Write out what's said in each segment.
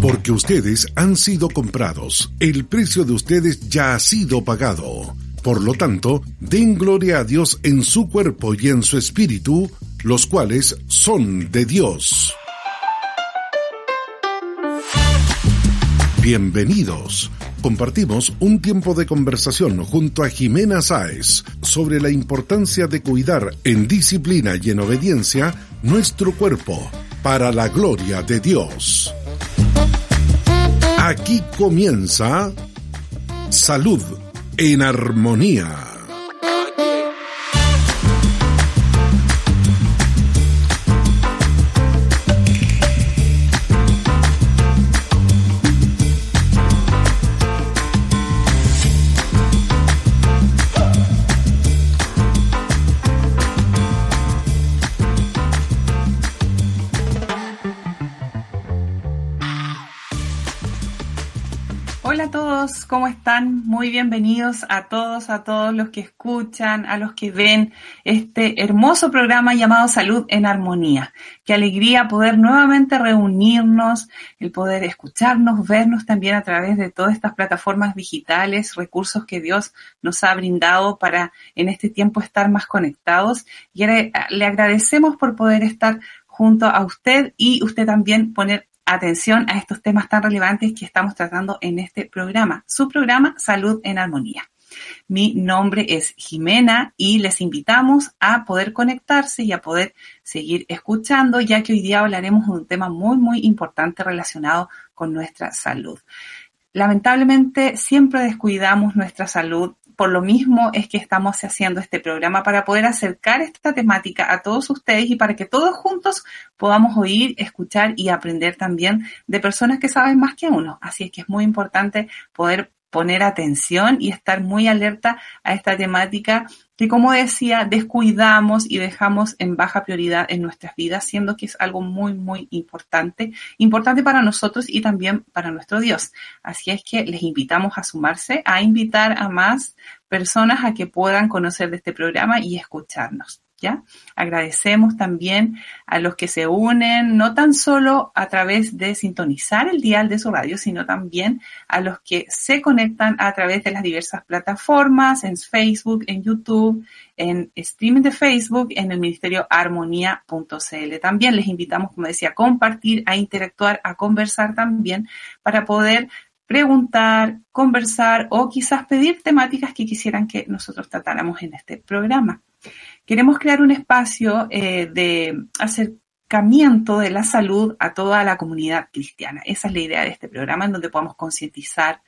Porque ustedes han sido comprados, el precio de ustedes ya ha sido pagado. Por lo tanto, den gloria a Dios en su cuerpo y en su espíritu, los cuales son de Dios. Bienvenidos. Compartimos un tiempo de conversación junto a Jimena Sáez sobre la importancia de cuidar en disciplina y en obediencia nuestro cuerpo para la gloria de Dios. Aquí comienza Salud en Armonía. Hola a todos, ¿cómo están? Muy bienvenidos a todos los que escuchan, a los que ven este hermoso programa llamado Salud en Armonía. Qué alegría poder nuevamente reunirnos, el poder escucharnos, vernos también a través de todas estas plataformas digitales, recursos que Dios nos ha brindado para en este tiempo estar más conectados. Y le agradecemos por poder estar junto a usted y usted también poner atención a estos temas tan relevantes que estamos tratando en este programa, su programa Salud en Armonía. Mi nombre es Jimena y les invitamos a poder conectarse y a poder seguir escuchando, ya que hoy día hablaremos de un tema muy importante relacionado con nuestra salud. Lamentablemente siempre descuidamos nuestra salud. Por lo mismo es que estamos haciendo este programa para poder acercar esta temática a todos ustedes y para que todos juntos podamos oír, escuchar y aprender también de personas que saben más que uno. Así es que es muy importante poder poner atención y estar muy alerta a esta temática que, como decía, descuidamos y dejamos en baja prioridad en nuestras vidas, siendo que es algo muy importante para nosotros y también para nuestro Dios. Así es que les invitamos a sumarse, a invitar a más personas a que puedan conocer de este programa y escucharnos. ¿Ya? Agradecemos también a los que se unen, no tan solo a través de sintonizar el dial de su radio, sino también a los que se conectan a través de las diversas plataformas, en Facebook, en YouTube, en streaming de Facebook, en el Ministerio Armonía.cl. También les invitamos, como decía, a compartir, a interactuar, a conversar también para poder preguntar, conversar o quizás pedir temáticas que quisieran que nosotros tratáramos en este programa. Queremos crear un espacio de acercamiento de la salud a toda la comunidad cristiana. Esa es la idea de este programa, en donde podamos concientizar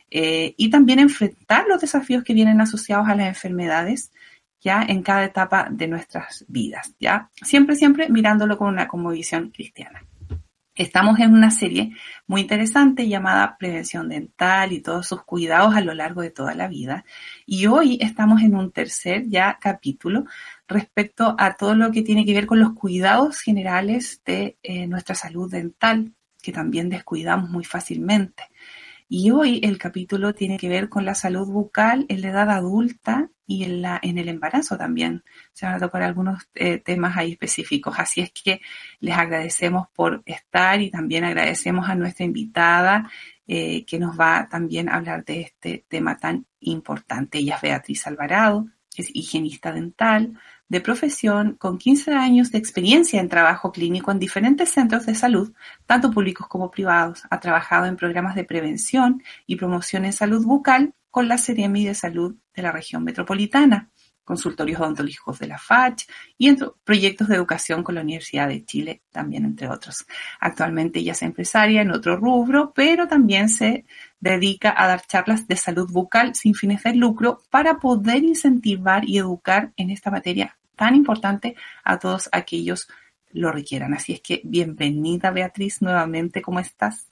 y también enfrentar los desafíos que vienen asociados a las enfermedades ya en cada etapa de nuestras vidas, ya siempre mirándolo con una cosmovisión cristiana. Estamos en una serie muy interesante llamada Prevención Dental y todos sus cuidados a lo largo de toda la vida. Y hoy estamos en un tercer ya capítulo respecto a todo lo que tiene que ver con los cuidados generales de nuestra salud dental, que también descuidamos muy fácilmente. Y hoy el capítulo tiene que ver con la salud bucal en la edad adulta y en el embarazo también. Se van a tocar algunos temas ahí específicos. Así es que les agradecemos por estar y también agradecemos a nuestra invitada que nos va también a hablar de este tema tan importante. Ella es Beatriz Alvarado, es higienista dental de profesión con 15 años de experiencia en trabajo clínico en diferentes centros de salud, tanto públicos como privados. Ha trabajado en programas de prevención y promoción en salud bucal con la Seremi de Salud de la región metropolitana, consultorios odontológicos de la FACH y en proyectos de educación con la Universidad de Chile, también entre otros. Actualmente ella es empresaria en otro rubro, pero también se dedica a dar charlas de salud bucal sin fines de lucro para poder incentivar y educar en esta materia tan importante a todos aquellos lo requieran. Así es que bienvenida, Beatriz, nuevamente. ¿Cómo estás?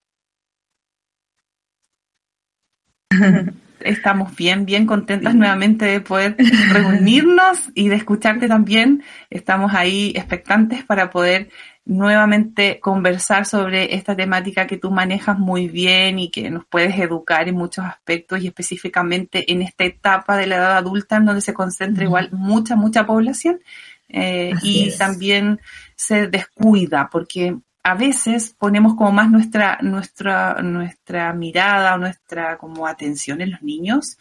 Estamos bien contentas nuevamente de poder reunirnos y de escucharte también. Estamos ahí expectantes para poder nuevamente conversar sobre esta temática que tú manejas muy bien y que nos puedes educar en muchos aspectos y específicamente en esta etapa de la edad adulta en donde se concentra igual mucha población y también se descuida porque a veces ponemos como más nuestra mirada o nuestra como atención en los niños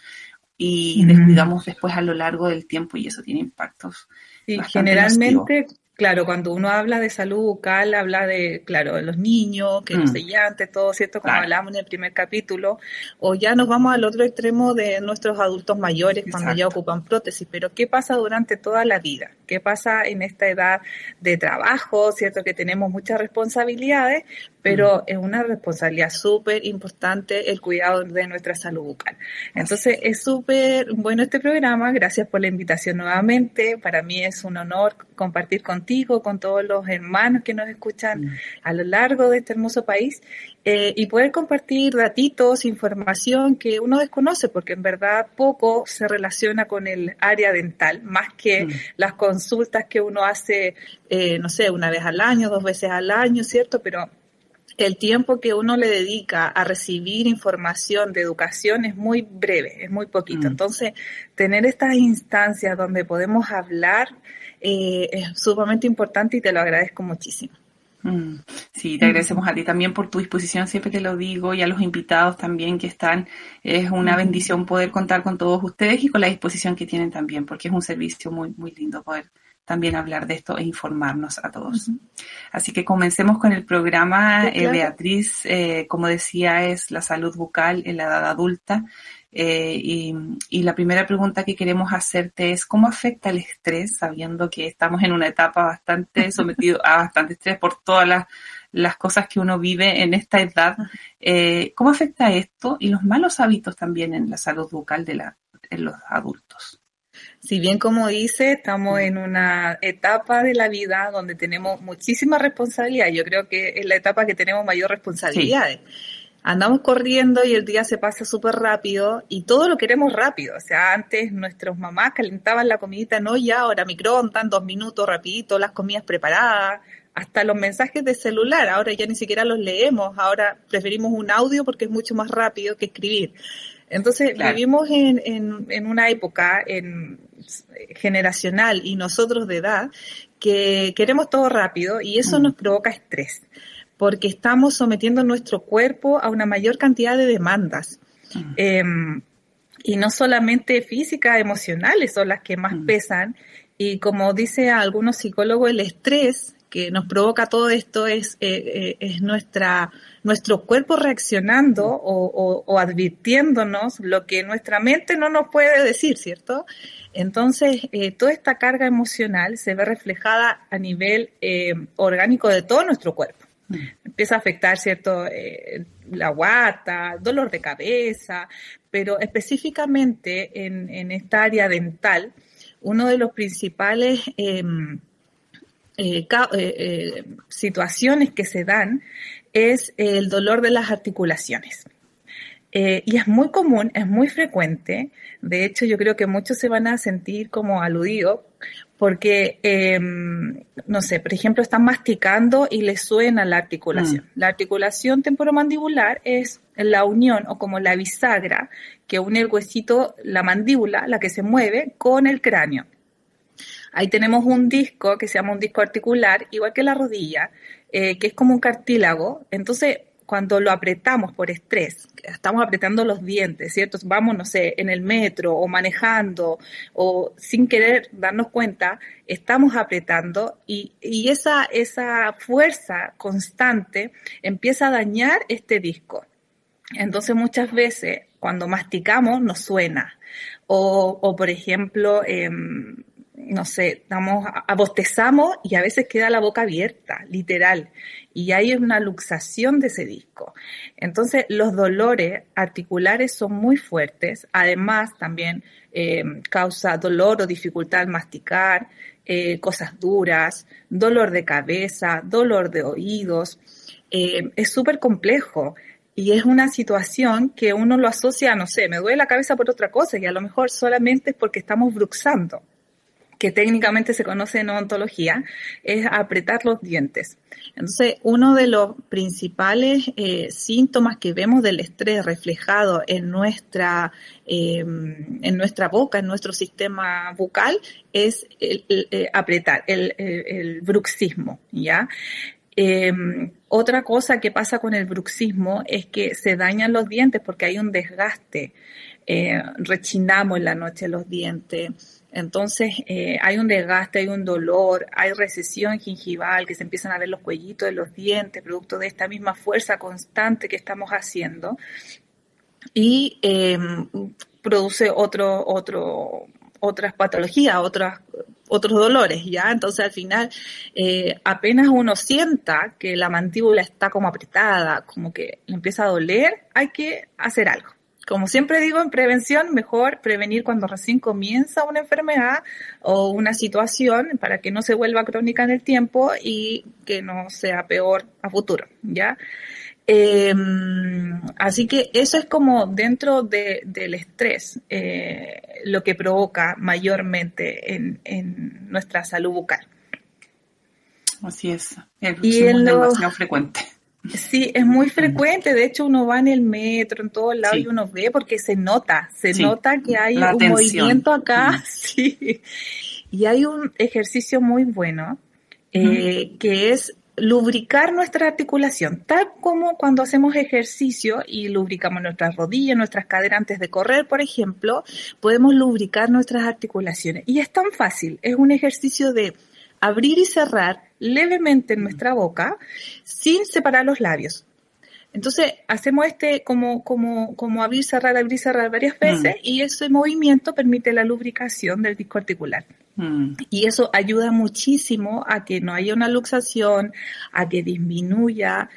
y descuidamos después a lo largo del tiempo y eso tiene impactos bastante generalmente, claro, cuando uno habla de salud bucal, habla de, claro, de los niños, que no se llante, todo, ¿cierto? Como hablamos en el primer capítulo, o ya nos vamos al otro extremo de nuestros adultos mayores cuando ya ocupan prótesis, pero ¿qué pasa durante toda la vida? ¿Qué pasa en esta edad de trabajo, ¿cierto? Que tenemos muchas responsabilidades, pero es una responsabilidad súper importante el cuidado de nuestra salud bucal. Entonces, es súper bueno este programa, gracias por la invitación nuevamente, para mí es un honor compartir contigo, con todos los hermanos que nos escuchan a lo largo de este hermoso país, y poder compartir datitos, información que uno desconoce, porque en verdad poco se relaciona con el área dental, más que las consultas que uno hace, no sé, una vez al año, 2 veces al año, ¿cierto? Pero el tiempo que uno le dedica a recibir información de educación es muy breve, es muy poquito. Entonces, tener estas instancias donde podemos hablar es sumamente importante y te lo agradezco muchísimo. Sí, te agradecemos a ti también por tu disposición, siempre te lo digo, y a los invitados también que están. Es una bendición poder contar con todos ustedes y con la disposición que tienen también, porque es un servicio muy, muy lindo poder también hablar de esto e informarnos a todos. Así que comencemos con el programa. Sí, claro. Beatriz, como decía, es la salud bucal en la edad adulta. Y la primera pregunta que queremos hacerte es ¿cómo afecta el estrés, sabiendo que estamos en una etapa bastante sometido a bastante estrés por todas las cosas que uno vive en esta edad? ¿Cómo afecta esto y los malos hábitos también en la salud bucal en los adultos? Si bien, como dice, estamos en una etapa de la vida donde tenemos muchísima responsabilidad. Yo creo que es la etapa que tenemos mayor responsabilidades. Sí. Andamos corriendo y el día se pasa súper rápido y todo lo queremos rápido. O sea, antes nuestras mamás calentaban la comidita, no ya, ahora microondas, 2 minutos, rapidito, las comidas preparadas, hasta los mensajes de celular. Ahora ya ni siquiera los leemos, ahora preferimos un audio porque es mucho más rápido que escribir. Entonces, claro, vivimos en una época generacional y nosotros de edad que queremos todo rápido y eso nos provoca estrés, porque estamos sometiendo nuestro cuerpo a una mayor cantidad de demandas. Y no solamente físicas, emocionales son las que más pesan. Y como dice algunos psicólogos, el estrés que nos provoca todo esto es nuestro cuerpo reaccionando o advirtiéndonos lo que nuestra mente no nos puede decir, ¿cierto? Entonces, toda esta carga emocional se ve reflejada a nivel orgánico de todo nuestro cuerpo. Empieza a afectar, ¿cierto? La guata, dolor de cabeza, pero específicamente en esta área dental, uno de los principales situaciones que se dan es el dolor de las articulaciones. Y es muy común, es muy frecuente. De hecho, yo creo que muchos se van a sentir como aludidos porque, no sé, por ejemplo, están masticando y les suena la articulación. La articulación temporomandibular es la unión o como la bisagra que une el huesito, la mandíbula, la que se mueve, con el cráneo. Ahí tenemos un disco que se llama un disco articular, igual que la rodilla, que es como un cartílago. Entonces, cuando lo apretamos por estrés, estamos apretando los dientes, ¿cierto? Vamos, no sé, en el metro o manejando o sin querer darnos cuenta, estamos apretando y esa fuerza constante empieza a dañar este disco. Entonces, muchas veces, cuando masticamos, nos suena. O por ejemplo, no sé, bostezamos y a veces queda la boca abierta, literal, y hay una luxación de ese disco. Entonces, los dolores articulares son muy fuertes, además también causa dolor o dificultad al masticar, cosas duras, dolor de cabeza, dolor de oídos, es súper complejo. Y es una situación que uno lo asocia, no sé, me duele la cabeza por otra cosa y a lo mejor solamente es porque estamos bruxando, que técnicamente se conoce en odontología, es apretar los dientes. Entonces, uno de los principales síntomas que vemos del estrés reflejado en nuestra boca, en nuestro sistema bucal, es apretar, el bruxismo, ¿ya? Otra cosa que pasa con el bruxismo es que se dañan los dientes porque hay un desgaste. Rechinamos en la noche los dientes. Entonces hay un desgaste, hay un dolor, hay recesión gingival, que se empiezan a ver los cuellitos de los dientes, producto de esta misma fuerza constante que estamos haciendo. Y produce otras patologías, otros dolores, ¿ya? Entonces, al final, apenas uno sienta que la mandíbula está como apretada, como que le empieza a doler, hay que hacer algo. Como siempre digo, en prevención, mejor prevenir cuando recién comienza una enfermedad o una situación para que no se vuelva crónica en el tiempo y que no sea peor a futuro, ¿ya? Así que eso es como dentro del estrés, lo que provoca mayormente en nuestra salud bucal. Así es, el bruxismo es demasiado frecuente. Sí, es muy frecuente. De hecho, uno va en el metro, en todos lados, y uno ve porque se nota que hay un movimiento acá. Sí. Y hay un ejercicio muy bueno que es lubricar nuestra articulación, tal como cuando hacemos ejercicio y lubricamos nuestras rodillas, nuestras caderas antes de correr, por ejemplo, podemos lubricar nuestras articulaciones. Y es tan fácil, es un ejercicio de abrir y cerrar levemente en nuestra boca sin separar los labios. Entonces hacemos como abrir, cerrar varias veces y ese movimiento permite la lubricación del disco articular. Y eso ayuda muchísimo a que no haya una luxación, a que disminuya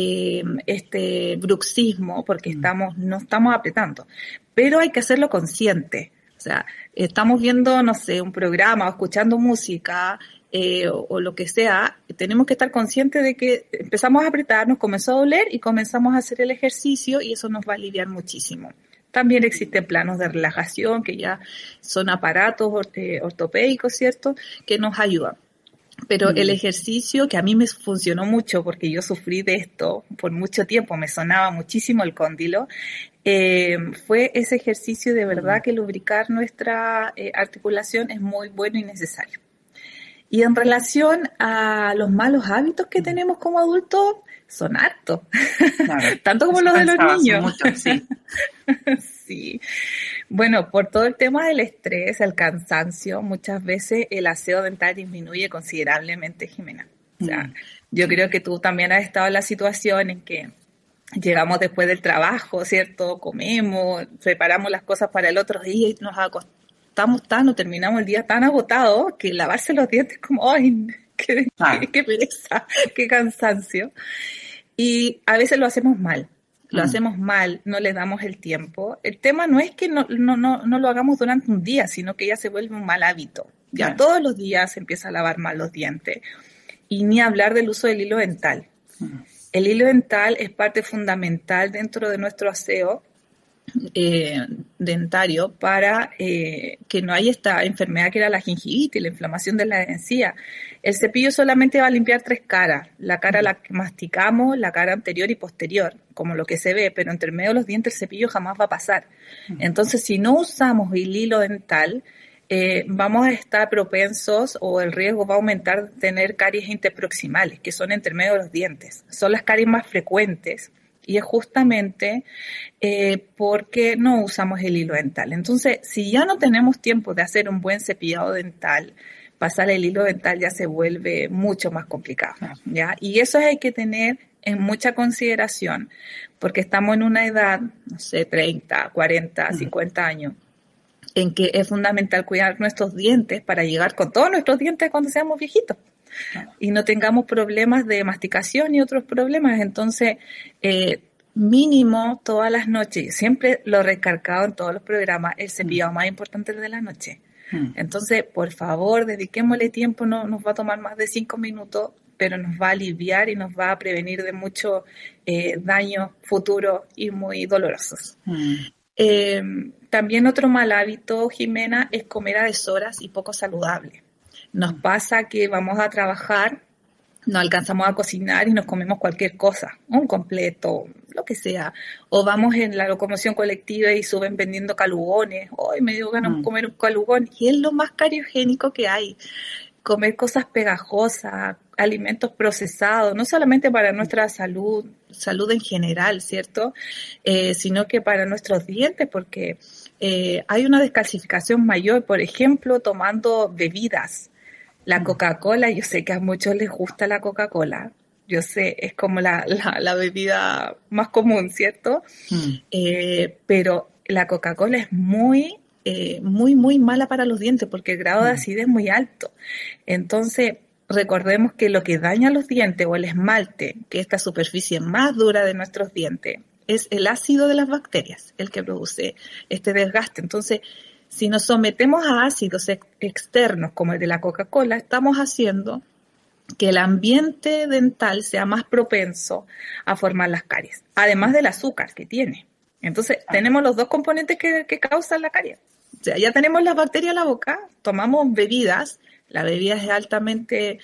este bruxismo, porque no estamos apretando. Pero hay que hacerlo consciente. O sea, estamos viendo, no sé, un programa o escuchando música o lo que sea, tenemos que estar conscientes de que empezamos a apretar, nos comenzó a doler y comenzamos a hacer el ejercicio y eso nos va a aliviar muchísimo. También existen planos de relajación, que ya son aparatos ortopédicos, ¿cierto?, que nos ayudan. Pero el ejercicio, que a mí me funcionó mucho, porque yo sufrí de esto por mucho tiempo, me sonaba muchísimo el cóndilo, fue ese ejercicio de verdad que lubricar nuestra articulación es muy bueno y necesario. Y en relación a los malos hábitos que tenemos como adultos, son hartos, claro, tanto como los de los niños. Mucho, sí. Sí. Bueno, por todo el tema del estrés, el cansancio, muchas veces el aseo dental disminuye considerablemente, Jimena. O sea, yo creo que tú también has estado en la situación en que llegamos después del trabajo, ¿cierto? Comemos, preparamos las cosas para el otro día y nos acostamos o terminamos el día tan agotados que lavarse los dientes como, ¡ay! Qué pereza, qué cansancio. Y a veces lo hacemos mal. No le damos el tiempo. El tema no es que no lo hagamos durante un día, sino que ya se vuelve un mal hábito. Ya todos los días se empieza a lavar mal los dientes. Y ni hablar del uso del hilo dental. El hilo dental es parte fundamental dentro de nuestro aseo dentario para que no haya esta enfermedad que era la gingivitis, la inflamación de la encía. El cepillo solamente va a limpiar 3 caras, la cara la que masticamos, la cara anterior y posterior, como lo que se ve, pero entre medio de los dientes el cepillo jamás va a pasar. Entonces, si no usamos el hilo dental, vamos a estar propensos o el riesgo va a aumentar de tener caries interproximales, que son entre medio de los dientes. Son las caries más frecuentes. Y es justamente porque no usamos el hilo dental. Entonces, si ya no tenemos tiempo de hacer un buen cepillado dental, pasar el hilo dental ya se vuelve mucho más complicado, ¿ya? Y eso hay que tener en mucha consideración, porque estamos en una edad, no sé, 30, 40, 50 años, en que es fundamental cuidar nuestros dientes para llegar con todos nuestros dientes cuando seamos viejitos. Y no tengamos problemas de masticación y otros problemas. Entonces, mínimo todas las noches, siempre lo he recalcado en todos los programas, el cepillado más importante es de la noche. Entonces, por favor, dediquémosle tiempo, no nos va a tomar más de 5 minutos, pero nos va a aliviar y nos va a prevenir de muchos daños futuros y muy dolorosos. También otro mal hábito, Jimena, es comer a deshoras y poco saludable. Nos pasa que vamos a trabajar, no alcanzamos a cocinar y nos comemos cualquier cosa, un completo, lo que sea. O vamos en la locomoción colectiva y suben vendiendo calugones. Hoy me dio ganas de comer un calugón. Y es lo más cariogénico que hay. Comer cosas pegajosas, alimentos procesados, no solamente para nuestra salud en general, ¿cierto? Sino que para nuestros dientes, porque hay una descalcificación mayor, por ejemplo, tomando bebidas. La Coca-Cola, yo sé que a muchos les gusta la Coca-Cola, yo sé, es como la bebida más común, ¿cierto? Pero la Coca-Cola es muy mala para los dientes porque el grado de acidez es muy alto. Entonces, recordemos que lo que daña los dientes o el esmalte, que es esta superficie más dura de nuestros dientes, es el ácido de las bacterias, el que produce este desgaste. Entonces, si nos sometemos a ácidos externos como el de la Coca-Cola, estamos haciendo que el ambiente dental sea más propenso a formar las caries, además del azúcar que tiene. Entonces, tenemos los dos componentes que causan la caries. O sea, ya tenemos las bacterias en la boca, tomamos bebidas, la bebida es altamente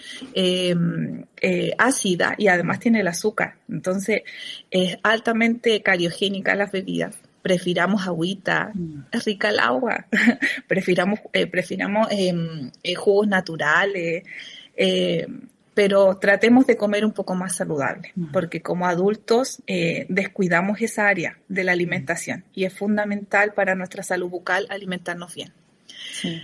ácida y además tiene el azúcar. Entonces, es altamente cariogénica las bebidas. Prefiramos agüita, es rica el agua. Prefiramos jugos naturales, pero tratemos de comer un poco más saludable, porque como adultos descuidamos esa área de la alimentación y es fundamental para nuestra salud bucal alimentarnos bien. Sí.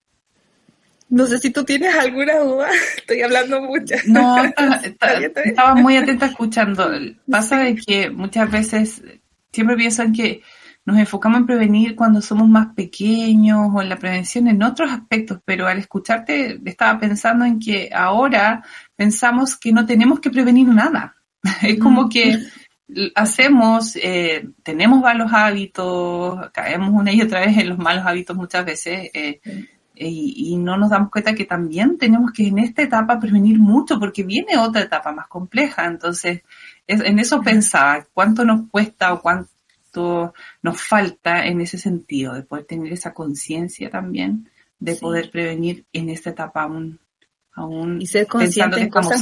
No sé si tú tienes alguna duda, estoy hablando mucho. No, estaba muy atenta escuchando. Pasa de que muchas veces siempre piensan que nos enfocamos en prevenir cuando somos más pequeños o en la prevención en otros aspectos, pero al escucharte estaba pensando en que ahora pensamos que no tenemos que prevenir nada. Es como que hacemos, tenemos malos hábitos, caemos una y otra vez en los malos hábitos muchas veces, y no nos damos cuenta que también tenemos que en esta etapa prevenir mucho porque viene otra etapa más compleja. Entonces, en eso pensaba, cuánto nos cuesta o cuánto nos falta en ese sentido, de poder tener esa conciencia también, de poder prevenir en esta etapa aún y ser consciente en cosas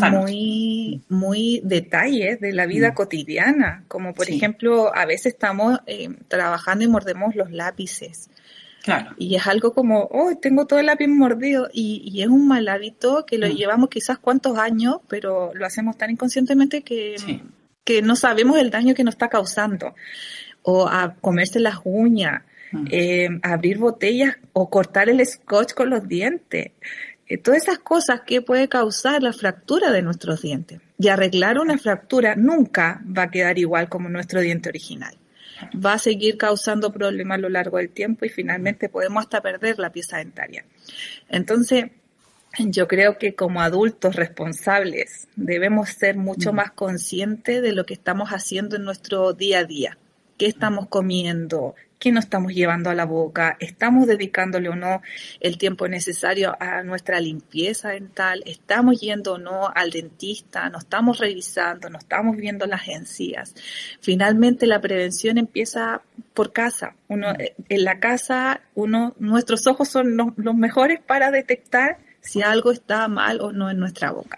muy detalles de la vida cotidiana, como por ejemplo, a veces estamos trabajando y mordemos los lápices. Claro. Y es algo como, tengo todo el lápiz mordido, y es un mal hábito que lo llevamos quizás cuantos años, pero lo hacemos tan inconscientemente que no sabemos el daño que nos está causando. O a comerse las uñas, abrir botellas o cortar el scotch con los dientes. Todas esas cosas que puede causar la fractura de nuestros dientes. Y arreglar una fractura nunca va a quedar igual como nuestro diente original. Va a seguir causando problemas a lo largo del tiempo y finalmente podemos hasta perder la pieza dentaria. Entonces, yo creo que como adultos responsables debemos ser mucho más conscientes de lo que estamos haciendo en nuestro día a día. ¿Qué estamos comiendo? ¿Qué nos estamos llevando a la boca? ¿Estamos dedicándole o no el tiempo necesario a nuestra limpieza dental? ¿Estamos yendo o no al dentista? ¿Nos estamos revisando? ¿Nos estamos viendo las encías? Finalmente la prevención empieza por casa. En la casa, nuestros ojos son los mejores para detectar si algo está mal o no en nuestra boca.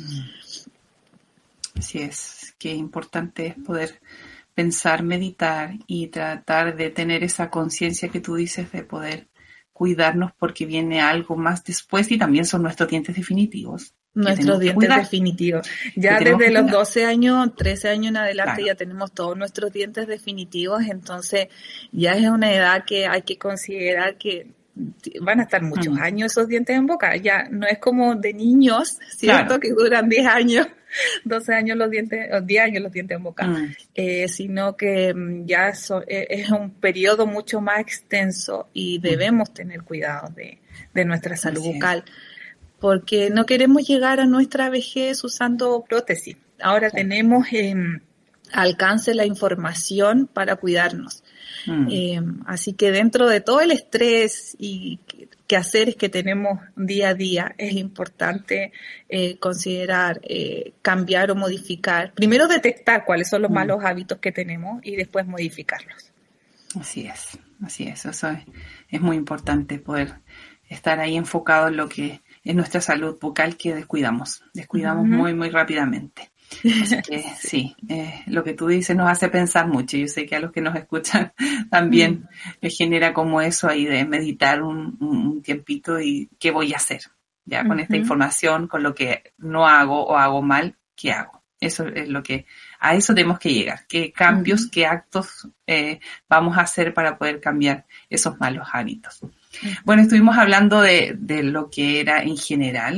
Así es, qué importante es poder pensar, meditar y tratar de tener esa conciencia que tú dices de poder cuidarnos porque viene algo más después y también son nuestros dientes definitivos. Nuestros dientes definitivos. Ya desde los 12 años, 13 años en adelante ya tenemos todos nuestros dientes definitivos, entonces ya es una edad que hay que considerar que van a estar muchos años esos dientes en boca. Ya no es como de niños, ¿cierto? Que duran 10 años. 12 años los dientes, o 10 años los dientes en boca, sino que ya es un periodo mucho más extenso y debemos tener cuidado de nuestra salud bucal, porque no queremos llegar a nuestra vejez usando prótesis. Ahora tenemos alcance la información para cuidarnos. Así que dentro de todo el estrés y quehaceres que tenemos día a día, es importante considerar cambiar o modificar. Primero detectar cuáles son los malos hábitos que tenemos y después modificarlos. Así es. Eso es muy importante, poder estar ahí enfocado en lo que es nuestra salud bucal que descuidamos muy, muy rápidamente. Así que sí, lo que tú dices nos hace pensar mucho. Yo sé que a los que nos escuchan también les genera como eso ahí de meditar un tiempito y qué voy a hacer. ya con esta información, con lo que no hago o hago mal, ¿qué hago? Eso es a eso tenemos que llegar. ¿Qué cambios, qué actos vamos a hacer para poder cambiar esos malos hábitos? Bueno, estuvimos hablando de lo que era en general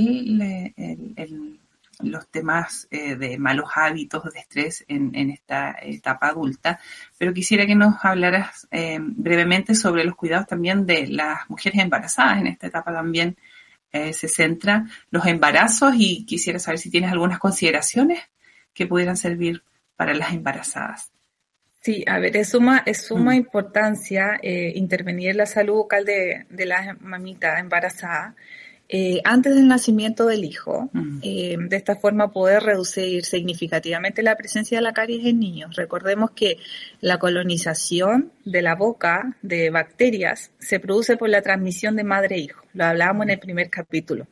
los temas de malos hábitos, de estrés en esta etapa adulta, pero quisiera que nos hablaras brevemente sobre los cuidados también de las mujeres embarazadas. En esta etapa también se centra los embarazos y quisiera saber si tienes algunas consideraciones que pudieran servir para las embarazadas. Sí, a ver, es suma importancia intervenir en la salud bucal de la mamita embarazada antes del nacimiento del hijo. De esta forma poder reducir significativamente la presencia de la caries en niños. Recordemos que la colonización de la boca de bacterias se produce por la transmisión de madre-hijo. Lo hablábamos en el primer capítulo.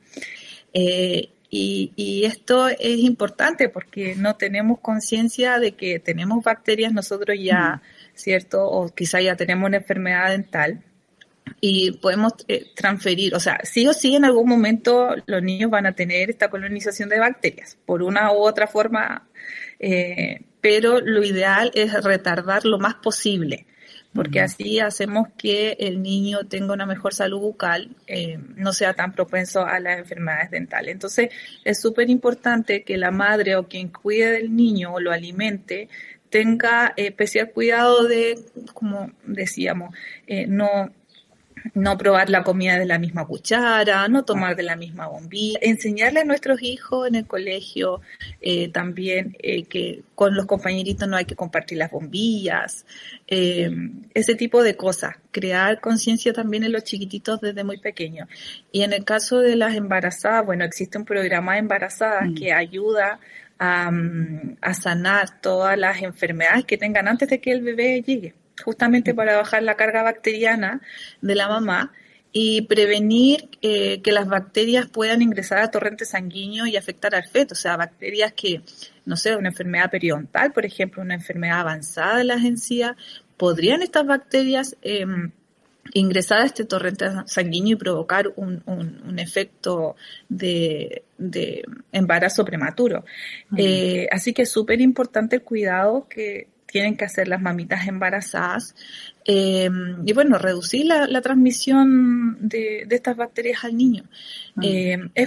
Y esto es importante porque no tenemos conciencia de que tenemos bacterias nosotros ya, ¿cierto? O quizá ya tenemos una enfermedad dental y podemos transferir, o sea, sí o sí en algún momento los niños van a tener esta colonización de bacterias, por una u otra forma, pero lo ideal es retardar lo más posible, porque así hacemos que el niño tenga una mejor salud bucal, no sea tan propenso a las enfermedades dentales. Entonces, es súper importante que la madre o quien cuide del niño o lo alimente tenga especial cuidado de, como decíamos, no probar la comida de la misma cuchara, no tomar de la misma bombilla, enseñarle a nuestros hijos en el colegio también que con los compañeritos no hay que compartir las bombillas, ese tipo de cosas, crear conciencia también en los chiquititos desde muy pequeños. Y en el caso de las embarazadas, bueno, existe un programa de embarazadas que ayuda a sanar todas las enfermedades que tengan antes de que el bebé llegue, justamente para bajar la carga bacteriana de la mamá y prevenir que las bacterias puedan ingresar al torrente sanguíneo y afectar al feto. O sea, bacterias que, no sé, una enfermedad periodontal, por ejemplo, una enfermedad avanzada de las encías, podrían estas bacterias ingresar a este torrente sanguíneo y provocar un efecto de embarazo prematuro. Así que es súper importante el cuidado que tienen que hacer las mamitas embarazadas y bueno, reducir la transmisión de estas bacterias al niño. Es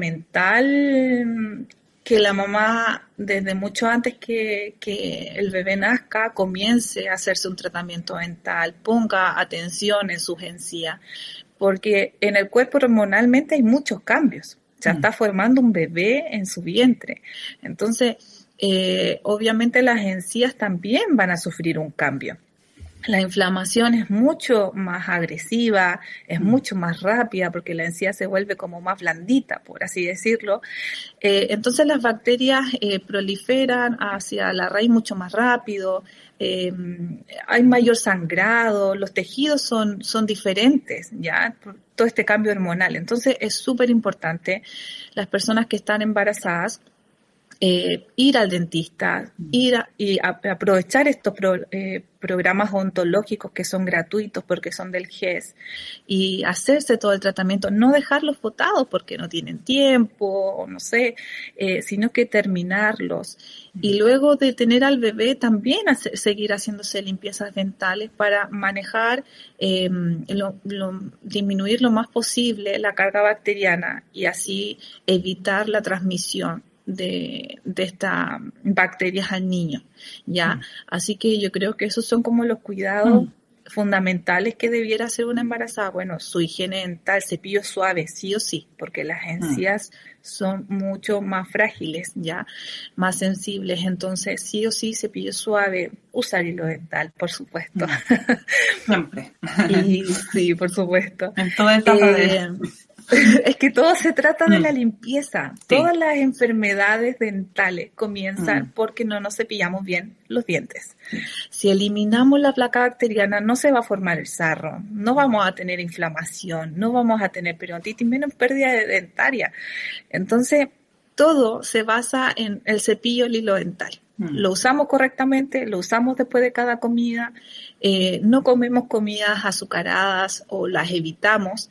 fundamental que la mamá, desde mucho antes que el bebé nazca, comience a hacerse un tratamiento dental, ponga atención en sus encías, porque en el cuerpo hormonalmente hay muchos cambios. Se está formando un bebé en su vientre. Entonces, obviamente las encías también van a sufrir un cambio. La inflamación es mucho más agresiva, es mucho más rápida porque la encía se vuelve como más blandita, por así decirlo. Entonces las bacterias proliferan hacia la raíz mucho más rápido, hay mayor sangrado, los tejidos son diferentes, ¿ya? Por todo este cambio hormonal. Entonces es súper importante las personas que están embarazadas ir al dentista, aprovechar estos programas odontológicos que son gratuitos porque son del GES y hacerse todo el tratamiento, no dejarlos botados porque no tienen tiempo o no sé, sino que terminarlos. Y luego de tener al bebé también seguir haciéndose limpiezas dentales para manejar, disminuir lo más posible la carga bacteriana y así evitar la transmisión de estas bacterias al niño, ¿ya? Así que yo creo que esos son como los cuidados fundamentales que debiera hacer una embarazada. Bueno, su higiene dental, cepillo suave, sí o sí, porque las encías son mucho más frágiles, ¿ya? Más sensibles, entonces sí o sí, cepillo suave, usar hilo dental, por supuesto. Siempre. Y sí, por supuesto. En toda etapa es que todo se trata de la limpieza. Sí. Todas las enfermedades dentales comienzan porque no nos cepillamos bien los dientes. Si eliminamos la placa bacteriana, no se va a formar el sarro, no vamos a tener inflamación, no vamos a tener periodontitis, menos pérdida dentaria. Entonces, todo se basa en el cepillo, el hilo dental. Lo usamos correctamente, lo usamos después de cada comida, no comemos comidas azucaradas o las evitamos.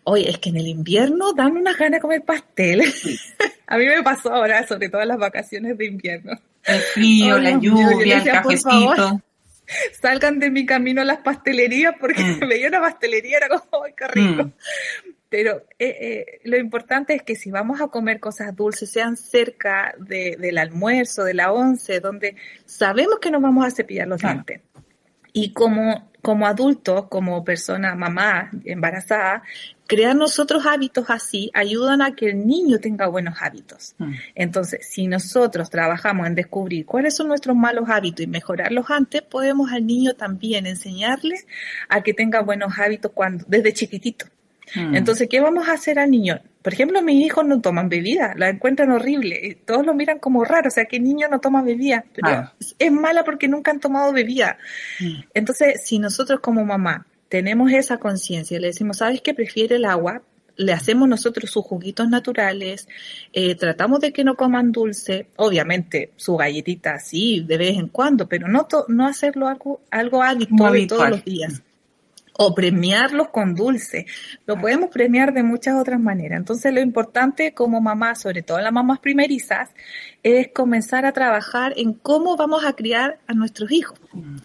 Oye, es que en el invierno dan unas ganas de comer pastel. Sí. A mí me pasó ahora, sobre todo en las vacaciones de invierno. El frío, la Dios mío, yo lluvia, el decía, por favor, cafecito. salgan de mi camino a las pastelerías, porque veía una pastelería, era como, ¡ay, qué rico! Pero lo importante es que si vamos a comer cosas dulces, sean cerca del almuerzo, de la once, donde sabemos que nos vamos a cepillar los dientes. Y como adultos, como persona, mamá, embarazada, crear nosotros hábitos así ayudan a que el niño tenga buenos hábitos. Entonces, si nosotros trabajamos en descubrir cuáles son nuestros malos hábitos y mejorarlos antes, podemos al niño también enseñarle a que tenga buenos hábitos desde chiquitito. Entonces, ¿qué vamos a hacer al niño? Por ejemplo, mis hijos no toman bebida, la encuentran horrible, y todos lo miran como raro, o sea, ¿qué niño no toma bebida? Pero es mala porque nunca han tomado bebida. Entonces, si nosotros como mamá tenemos esa conciencia, le decimos, ¿sabes qué? Prefiere el agua, le hacemos nosotros sus juguitos naturales, tratamos de que no coman dulce, obviamente su galletita sí, de vez en cuando, pero no hacerlo algo hábito de todos los días. O premiarlos con dulce. Lo podemos premiar de muchas otras maneras. Entonces, lo importante como mamá, sobre todo las mamás primerizas, es comenzar a trabajar en cómo vamos a criar a nuestros hijos.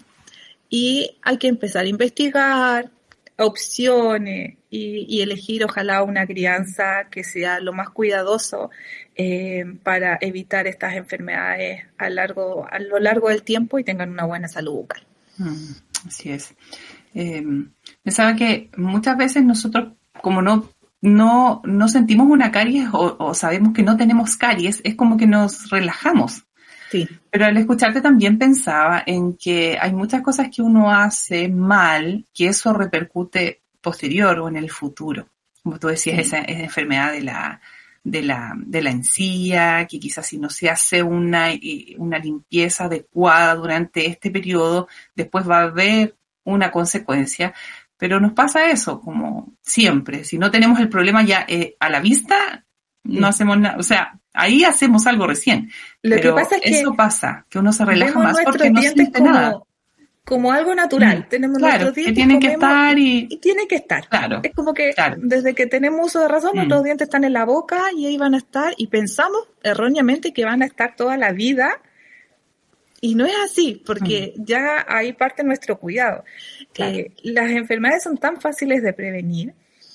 Y hay que empezar a investigar opciones y elegir, ojalá, una crianza que sea lo más cuidadoso para evitar estas enfermedades a lo largo del tiempo y tengan una buena salud bucal. Así es. Pensaba que muchas veces nosotros, como no sentimos una caries o sabemos que no tenemos caries, es como que nos relajamos. Sí. Pero al escucharte también pensaba en que hay muchas cosas que uno hace mal, que eso repercute posterior o en el futuro. Como tú decías, esa enfermedad de la encía, que quizás si no se hace una limpieza adecuada durante este periodo, después va a haber una consecuencia, pero nos pasa eso, como siempre, si no tenemos el problema ya a la vista, no hacemos nada, o sea, ahí hacemos algo recién, pero que pasa es eso pasa, que uno se relaja más porque no siente como, nada. Como algo natural, tenemos nuestros dientes que tienen que estar y tienen que estar. Claro, es como que desde que tenemos uso de razón, nuestros dientes están en la boca y ahí van a estar, y pensamos erróneamente que van a estar toda la vida. Y no es así, porque ya ahí parte nuestro cuidado. Las enfermedades son tan fáciles de prevenir,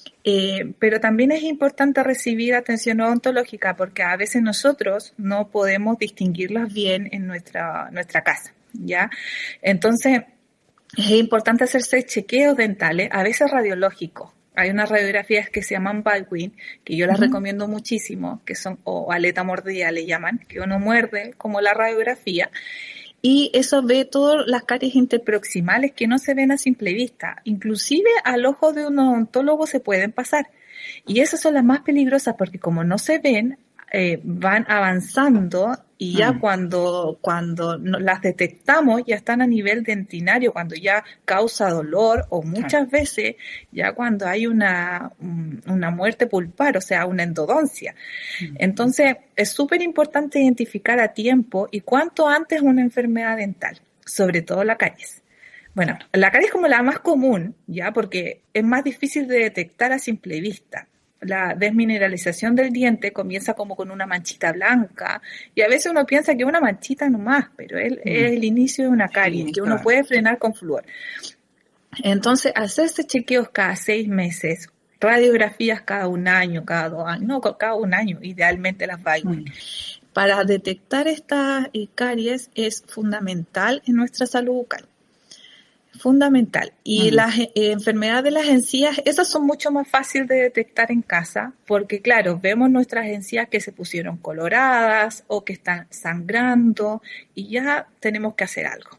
pero también es importante recibir atención odontológica, porque a veces nosotros no podemos distinguirlas bien en nuestra casa, ¿ya? Entonces, es importante hacerse chequeos dentales, a veces radiológicos. Hay unas radiografías que se llaman Baldwin, que yo las recomiendo muchísimo, que son, o aleta mordida le llaman, que uno muerde como la radiografía, y eso ve todas las caries interproximales que no se ven a simple vista. Inclusive al ojo de un odontólogo se pueden pasar. Y esas son las más peligrosas porque como no se ven, van avanzando y ya cuando las detectamos ya están a nivel dentinario, cuando ya causa dolor o muchas veces ya cuando hay una muerte pulpar, o sea, una endodoncia. Entonces, es súper importante identificar a tiempo y cuanto antes una enfermedad dental, sobre todo la caries. Bueno, la caries es como la más común, ya, porque es más difícil de detectar a simple vista. La desmineralización del diente comienza como con una manchita blanca y a veces uno piensa que es una manchita nomás, pero es el inicio de una caries que uno puede frenar con flúor. Entonces, hacerse chequeos cada 6 meses, radiografías cada 1 año, cada 2 años, no, cada 1 año, idealmente las Baldwin. Para detectar estas caries es fundamental en nuestra salud bucal. Fundamental. Y las enfermedades de las encías, esas son mucho más fáciles de detectar en casa, porque claro, vemos nuestras encías que se pusieron coloradas o que están sangrando y ya tenemos que hacer algo.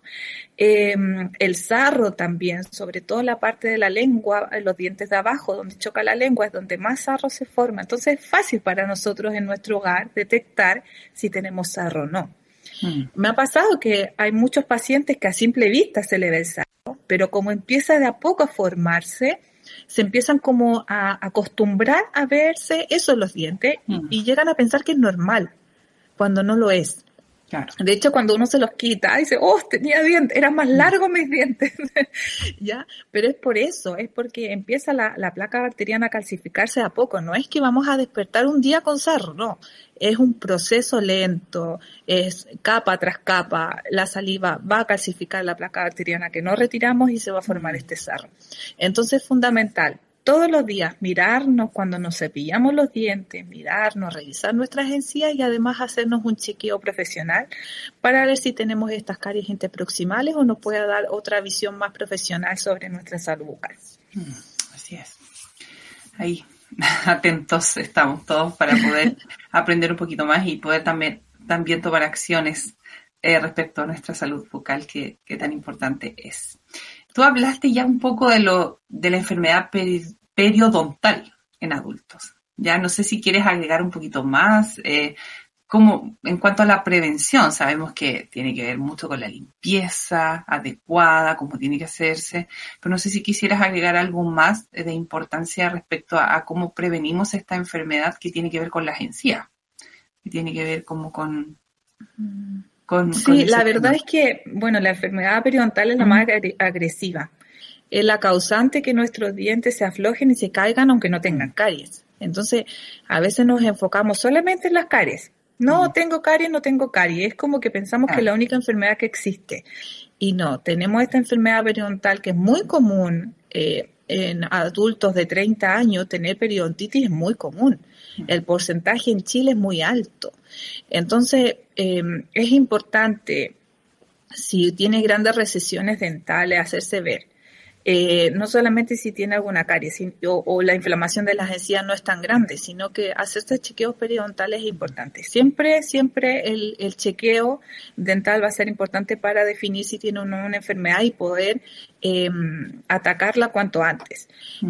El sarro también, sobre todo la parte de la lengua, los dientes de abajo, donde choca la lengua, es donde más sarro se forma. Entonces es fácil para nosotros en nuestro hogar detectar si tenemos sarro o no. Me ha pasado que hay muchos pacientes que a simple vista se le ve el sarro, pero como empieza de a poco a formarse, se empiezan como a acostumbrar a verse eso en los dientes y llegan a pensar que es normal, cuando no lo es. Claro. De hecho, cuando uno se los quita, dice, oh, tenía dientes, eran más largos mis dientes, ¿ya? Pero es por eso, es porque empieza la placa bacteriana a calcificarse a poco. No es que vamos a despertar un día con sarro, no. Es un proceso lento, es capa tras capa, la saliva va a calcificar la placa bacteriana que no retiramos y se va a formar este sarro. Entonces es fundamental todos los días mirarnos cuando nos cepillamos los dientes, mirarnos, revisar nuestras encías y además hacernos un chequeo profesional para ver si tenemos estas caries interproximales o nos pueda dar otra visión más profesional sobre nuestra salud bucal. Así es. Ahí, atentos estamos todos para poder aprender un poquito más y poder también tomar acciones respecto a nuestra salud bucal que tan importante es. Tú hablaste ya un poco de la enfermedad periodontal en adultos. Ya no sé si quieres agregar un poquito más, como en cuanto a la prevención, sabemos que tiene que ver mucho con la limpieza adecuada, cómo tiene que hacerse, pero no sé si quisieras agregar algo más de importancia respecto a cómo prevenimos esta enfermedad que tiene que ver con las encías, que tiene que ver como con sí, la verdad es que, bueno, la enfermedad periodontal es la más agresiva. Es la causante que nuestros dientes se aflojen y se caigan aunque no tengan caries. Entonces, a veces nos enfocamos solamente en las caries. No, tengo caries, no tengo caries. Es como que pensamos que es la única enfermedad que existe. Y no, tenemos esta enfermedad periodontal que es muy común en adultos de 30 años. Tener periodontitis es muy común. El porcentaje en Chile es muy alto. Entonces, es importante, si tiene grandes recesiones dentales, hacerse ver. No solamente si tiene alguna caries o la inflamación de las encías no es tan grande, sino que hacerse chequeos periodontales es importante. Siempre el chequeo dental va a ser importante para definir si tiene una enfermedad y poder atacarla cuanto antes.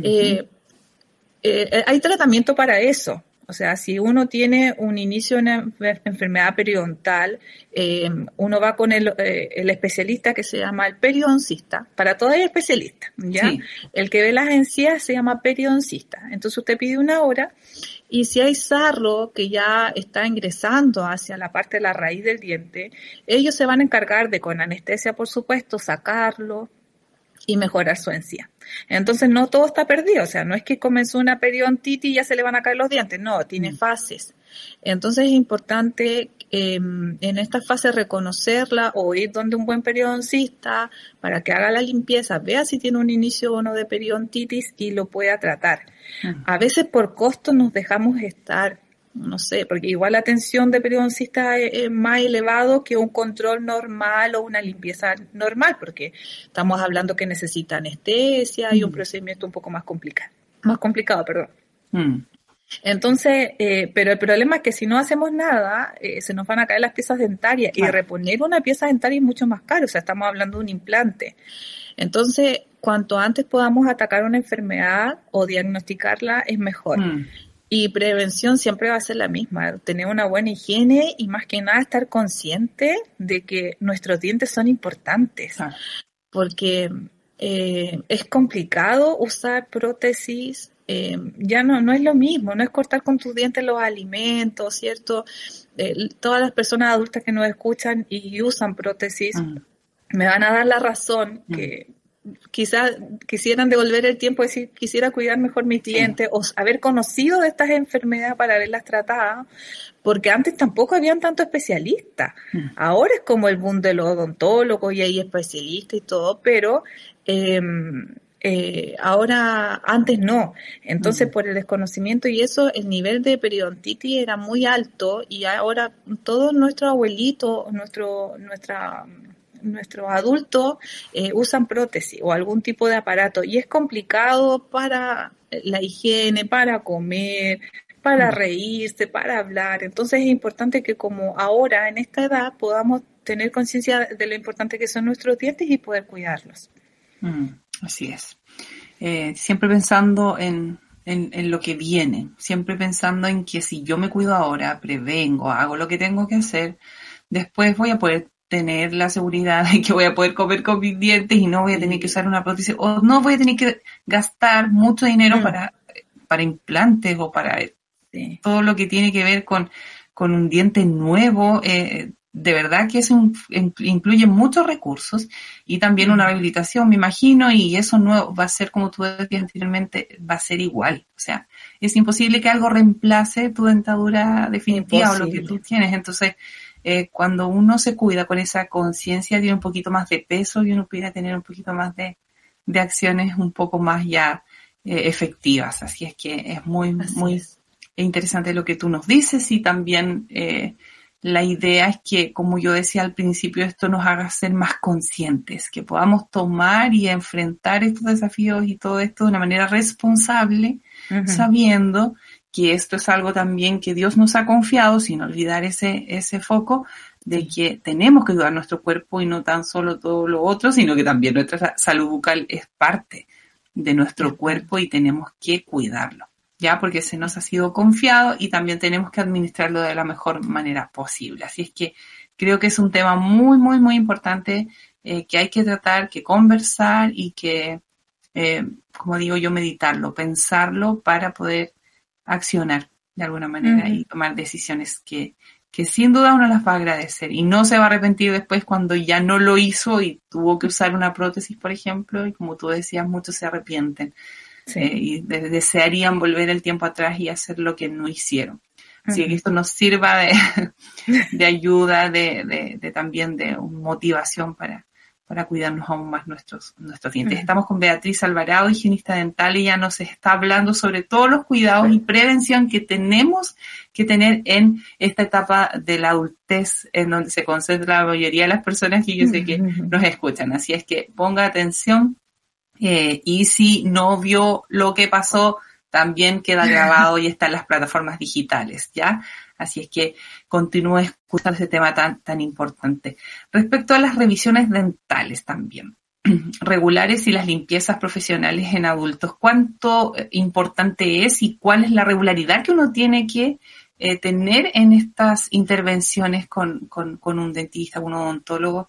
Hay tratamiento para eso. O sea, si uno tiene un inicio de una enfermedad periodontal, uno va con el especialista que se llama el periodoncista. Para todo hay especialista, ¿ya? Sí. El que ve las encías se llama periodoncista. Entonces usted pide una hora y si hay sarro que ya está ingresando hacia la parte de la raíz del diente, ellos se van a encargar de, con anestesia por supuesto, sacarlo y mejorar su encía. Entonces no todo está perdido, o sea, no es que comenzó una periodontitis y ya se le van a caer los dientes, no, tiene fases. Entonces es importante en esta fase reconocerla o ir donde un buen periodoncista para que haga la limpieza, vea si tiene un inicio o no de periodontitis y lo pueda tratar. A veces por costo nos dejamos estar, no sé, porque igual la atención de periodoncista es más elevado que un control normal o una limpieza normal, porque estamos hablando que necesita anestesia y un procedimiento un poco más complicado, perdón. Entonces, pero el problema es que si no hacemos nada, se nos van a caer las piezas dentarias y reponer una pieza dentaria es mucho más caro, o sea, estamos hablando de un implante. Entonces, cuanto antes podamos atacar una enfermedad o diagnosticarla es mejor. Y prevención siempre va a ser la misma, tener una buena higiene y más que nada estar consciente de que nuestros dientes son importantes, porque es complicado usar prótesis, ya no es lo mismo, no es cortar con tus dientes los alimentos, ¿cierto? Todas las personas adultas que nos escuchan y usan prótesis me van a dar la razón que quizás quisieran devolver el tiempo, decir, quisiera cuidar mejor mis dientes o haber conocido de estas enfermedades para haberlas tratadas, porque antes tampoco habían tantos especialistas. Ahora es como el boom de los odontólogos y hay especialistas y todo, pero ahora antes no. Entonces por el desconocimiento y eso, el nivel de periodontitis era muy alto y ahora todos nuestros abuelitos, nuestros adultos usan prótesis o algún tipo de aparato y es complicado para la higiene, para comer, para reírse, para hablar. Entonces es importante que como ahora en esta edad podamos tener conciencia de lo importante que son nuestros dientes y poder cuidarlos. Así es. Siempre pensando en lo que viene, siempre pensando en que si yo me cuido ahora, prevengo, hago lo que tengo que hacer, después voy a poder tener la seguridad de que voy a poder comer con mis dientes y no voy a tener que usar una prótesis o no voy a tener que gastar mucho dinero para implantes o para todo lo que tiene que ver con un diente nuevo. de verdad que eso incluye muchos recursos y también una rehabilitación, me imagino, y eso no va a ser, como tú decías anteriormente, va a ser igual. O sea, es imposible que algo reemplace tu dentadura definitiva o lo que tú tienes. Entonces, cuando uno se cuida con esa conciencia, tiene un poquito más de peso y uno pudiera tener un poquito más de acciones un poco más ya efectivas. Así es que es muy interesante lo que tú nos dices y también la idea es que, como yo decía al principio, esto nos haga ser más conscientes, que podamos tomar y enfrentar estos desafíos y todo esto de una manera responsable, sabiendo que esto es algo también que Dios nos ha confiado, sin olvidar ese foco de que tenemos que cuidar nuestro cuerpo y no tan solo todo lo otro, sino que también nuestra salud bucal es parte de nuestro cuerpo y tenemos que cuidarlo. Ya, porque se nos ha sido confiado y también tenemos que administrarlo de la mejor manera posible. Así es que creo que es un tema muy, muy, muy importante que hay que tratar, que conversar y que, como digo yo, meditarlo, pensarlo para poder accionar de alguna manera y tomar decisiones que sin duda uno las va a agradecer y no se va a arrepentir después cuando ya no lo hizo y tuvo que usar una prótesis, por ejemplo, y como tú decías, muchos se arrepienten. Y desearían volver el tiempo atrás y hacer lo que no hicieron. Así que esto nos sirva de ayuda, de también de motivación para cuidarnos aún más nuestros dientes. Estamos con Beatriz Alvarado, higienista dental, y ella nos está hablando sobre todos los cuidados y prevención que tenemos que tener en esta etapa de la adultez, en donde se concentra la mayoría de las personas que yo sé que nos escuchan. Así es que ponga atención. Y si no vio lo que pasó, también queda grabado y está en las plataformas digitales, ¿ya? Así es que continúe escuchando ese tema tan importante. Respecto a las revisiones dentales también, regulares y las limpiezas profesionales en adultos, ¿cuánto importante es y cuál es la regularidad que uno tiene que tener en estas intervenciones con un dentista, un odontólogo?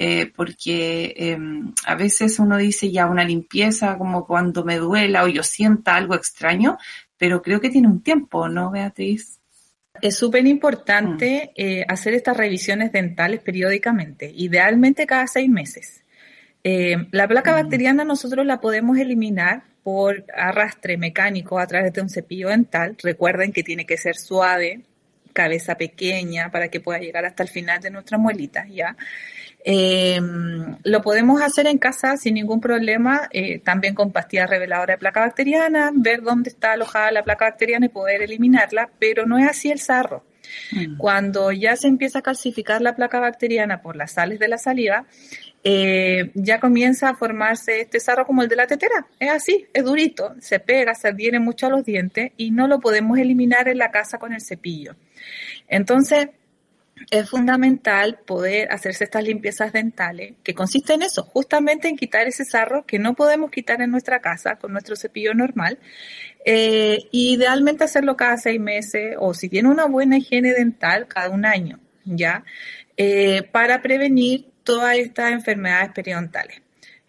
Porque a veces uno dice ya una limpieza como cuando me duela o yo sienta algo extraño, pero creo que tiene un tiempo, ¿no, Beatriz? Es súper importante hacer estas revisiones dentales periódicamente, idealmente cada 6 meses. La placa bacteriana nosotros la podemos eliminar por arrastre mecánico a través de un cepillo dental. Recuerden que tiene que ser suave, cabeza pequeña, para que pueda llegar hasta el final de nuestra muelita, ¿ya? Lo podemos hacer en casa sin ningún problema, también con pastilla reveladora de placa bacteriana, ver dónde está alojada la placa bacteriana y poder eliminarla, pero no es así el sarro. Cuando ya se empieza a calcificar la placa bacteriana por las sales de la saliva, ya comienza a formarse este sarro como el de la tetera. Es así, es durito, se pega, se adhiere mucho a los dientes y no lo podemos eliminar en la casa con el cepillo. Entonces, es fundamental poder hacerse estas limpiezas dentales, que consiste en eso, justamente en quitar ese sarro que no podemos quitar en nuestra casa con nuestro cepillo normal. Idealmente hacerlo cada 6 meses o si tiene una buena higiene dental, cada 1 año, ¿ya? Para prevenir todas estas enfermedades periodontales.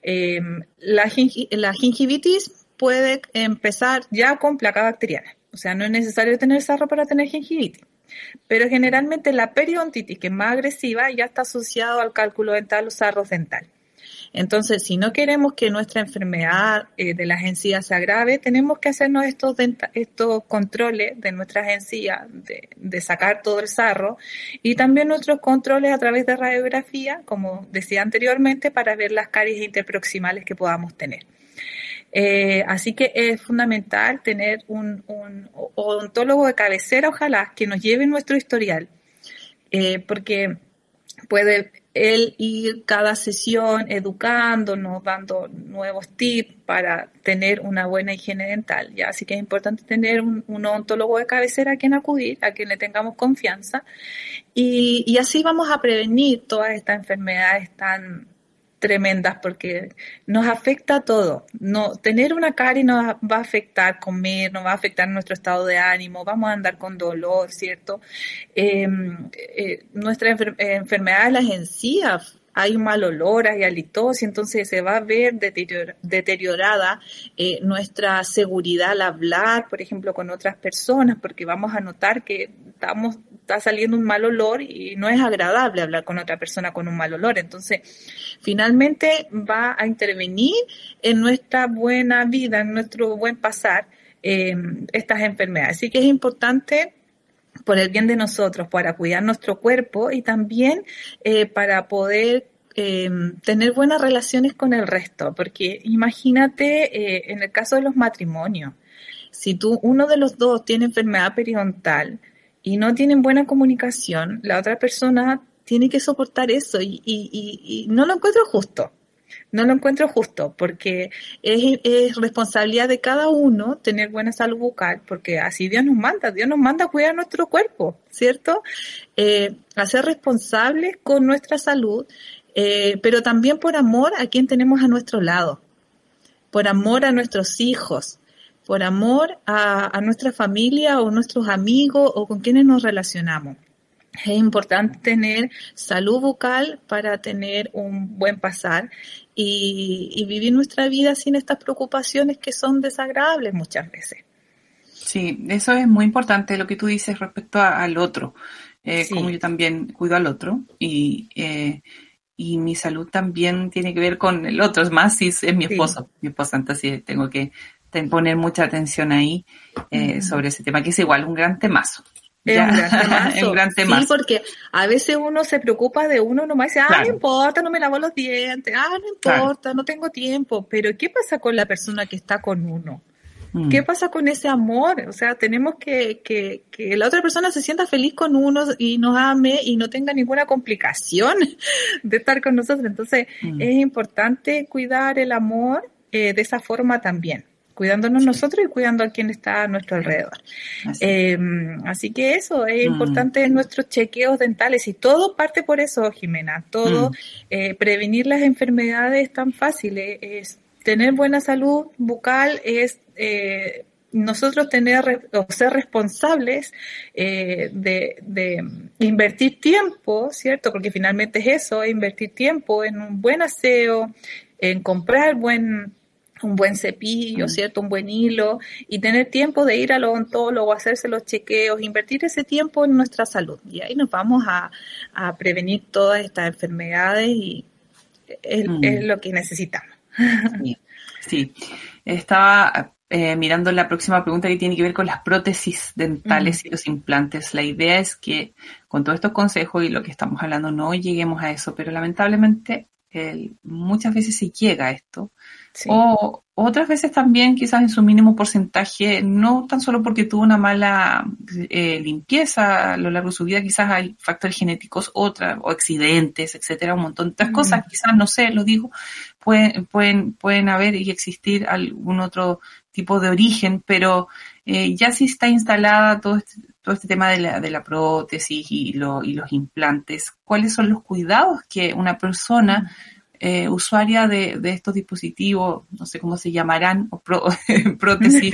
La gingivitis puede empezar ya con placa bacteriana, o sea, no es necesario tener sarro para tener gingivitis. Pero generalmente la periodontitis, que es más agresiva, ya está asociado al cálculo dental o sarro dental. Entonces, si no queremos que nuestra enfermedad de las encías se agrave, tenemos que hacernos estos controles de nuestras encías, de sacar todo el sarro, y también nuestros controles a través de radiografía, como decía anteriormente, para ver las caries interproximales que podamos tener. Así que es fundamental tener un odontólogo de cabecera, ojalá, que nos lleve nuestro historial, porque puede él ir cada sesión educándonos, dando nuevos tips para tener una buena higiene dental, ¿ya? Así que es importante tener un odontólogo de cabecera a quien acudir, a quien le tengamos confianza, y así vamos a prevenir todas estas enfermedades tan tremendas, porque nos afecta a todo. No, tener una caries nos va a afectar comer, nos va a afectar nuestro estado de ánimo, vamos a andar con dolor, ¿cierto? Nuestra enfermedad de las encías hay un mal olor, hay halitosis, entonces se va a ver deteriorada nuestra seguridad al hablar, por ejemplo, con otras personas, porque vamos a notar que está saliendo un mal olor y no es agradable hablar con otra persona con un mal olor. Entonces, finalmente va a intervenir en nuestra buena vida, en nuestro buen pasar, estas enfermedades. Así que es importante, por el bien de nosotros, para cuidar nuestro cuerpo y también para poder tener buenas relaciones con el resto, porque imagínate en el caso de los matrimonios, si uno de los dos tiene enfermedad periodontal y no tienen buena comunicación, la otra persona tiene que soportar eso y no lo encuentro justo. No lo encuentro justo porque es responsabilidad de cada uno tener buena salud bucal, porque así Dios nos manda a cuidar nuestro cuerpo, ¿cierto? A ser responsables con nuestra salud, pero también por amor a quien tenemos a nuestro lado, por amor a nuestros hijos, por amor a nuestra familia o nuestros amigos o con quienes nos relacionamos. Es importante tener salud bucal para tener un buen pasar y vivir nuestra vida sin estas preocupaciones que son desagradables muchas veces. Sí, eso es muy importante lo que tú dices respecto al otro, Sí. como yo también cuido al otro y mi salud también tiene que ver con el otro, es más si es mi esposo, entonces tengo que poner mucha atención ahí sobre ese tema, que es igual un gran temazo. Es un gran temazo. Es un gran temazo. Sí, porque a veces uno se preocupa de uno nomás y dice, Claro. no importa, no me lavo los dientes, no importa, no tengo tiempo. Pero ¿qué pasa con la persona que está con uno? ¿Qué pasa con ese amor? O sea, tenemos que la otra persona se sienta feliz con uno y nos ame y no tenga ninguna complicación de estar con nosotros. Entonces, es importante cuidar el amor de esa forma también, cuidándonos nosotros y cuidando a quien está a nuestro alrededor. Así que eso, es importante nuestros chequeos dentales y todo parte por eso, Jimena. Todo, prevenir las enfermedades es tan fácil, es tener buena salud bucal, es nosotros tener o ser responsables de invertir tiempo, ¿cierto? Porque finalmente es eso, es invertir tiempo en un buen aseo, en comprar un buen cepillo, ¿cierto? Un buen hilo y tener tiempo de ir al odontólogo, hacerse los chequeos, invertir ese tiempo en nuestra salud. Y ahí nos vamos a prevenir todas estas enfermedades y es lo que necesitamos. Sí. Estaba mirando la próxima pregunta que tiene que ver con las prótesis dentales y los implantes. La idea es que con todos estos consejos y lo que estamos hablando no lleguemos a eso, pero lamentablemente muchas veces se llega a esto. Sí. O otras veces también quizás en su mínimo porcentaje, no tan solo porque tuvo una mala limpieza a lo largo de su vida, quizás hay factores genéticos, o accidentes, etcétera, un montón de otras cosas, quizás, no sé, lo digo, pueden haber y existir algún otro tipo de origen, pero ya sí está instalada todo este tema de la prótesis y los implantes. ¿Cuáles son los cuidados que una persona usuaria de estos dispositivos, no sé cómo se llamarán, o prótesis,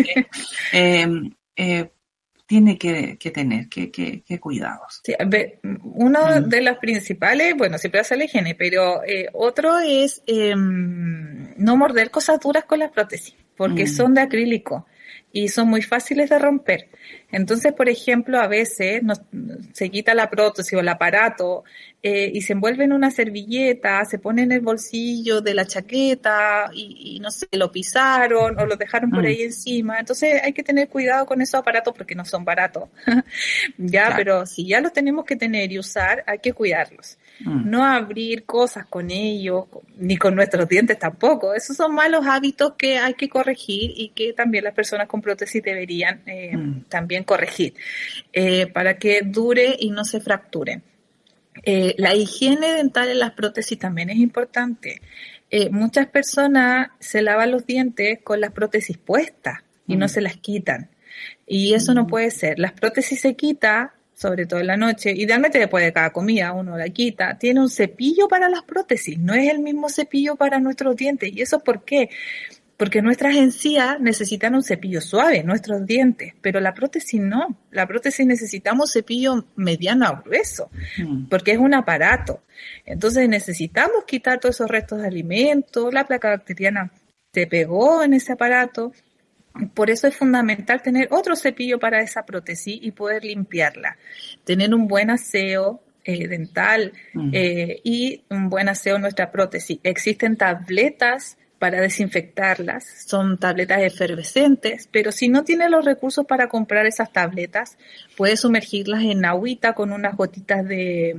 tiene que tener? ¿Qué cuidados? Sí, uno de los principales, bueno, siempre hace la higiene, pero otro es no morder cosas duras con las prótesis, porque son de acrílico y son muy fáciles de romper. Entonces, por ejemplo, a veces se quita la prótesis o el aparato y se envuelve en una servilleta, se pone en el bolsillo de la chaqueta y no sé, lo pisaron o lo dejaron por ahí encima. Entonces hay que tener cuidado con esos aparatos porque no son baratos. Ya, claro. Pero si ya los tenemos que tener y usar, hay que cuidarlos. No abrir cosas con ellos, ni con nuestros dientes tampoco. Esos son malos hábitos que hay que corregir y que también las personas con prótesis deberían también corregir para que dure y no se fracture. La higiene dental en las prótesis también es importante. Muchas personas se lavan los dientes con las prótesis puestas y no se las quitan. Y eso no puede ser. Las prótesis se quitan, sobre todo en la noche, idealmente después de cada comida uno la quita. Tiene un cepillo para las prótesis, no es el mismo cepillo para nuestros dientes. ¿Y eso por qué? Porque nuestras encías necesitan un cepillo suave, nuestros dientes, pero la prótesis no. La prótesis necesitamos cepillo mediano a grueso, porque es un aparato. Entonces necesitamos quitar todos esos restos de alimentos, la placa bacteriana se pegó en ese aparato. Por eso es fundamental tener otro cepillo para esa prótesis y poder limpiarla. Tener un buen aseo dental y un buen aseo en nuestra prótesis. Existen tabletas para desinfectarlas, son tabletas efervescentes, pero si no tiene los recursos para comprar esas tabletas, puede sumergirlas en agüita con unas gotitas de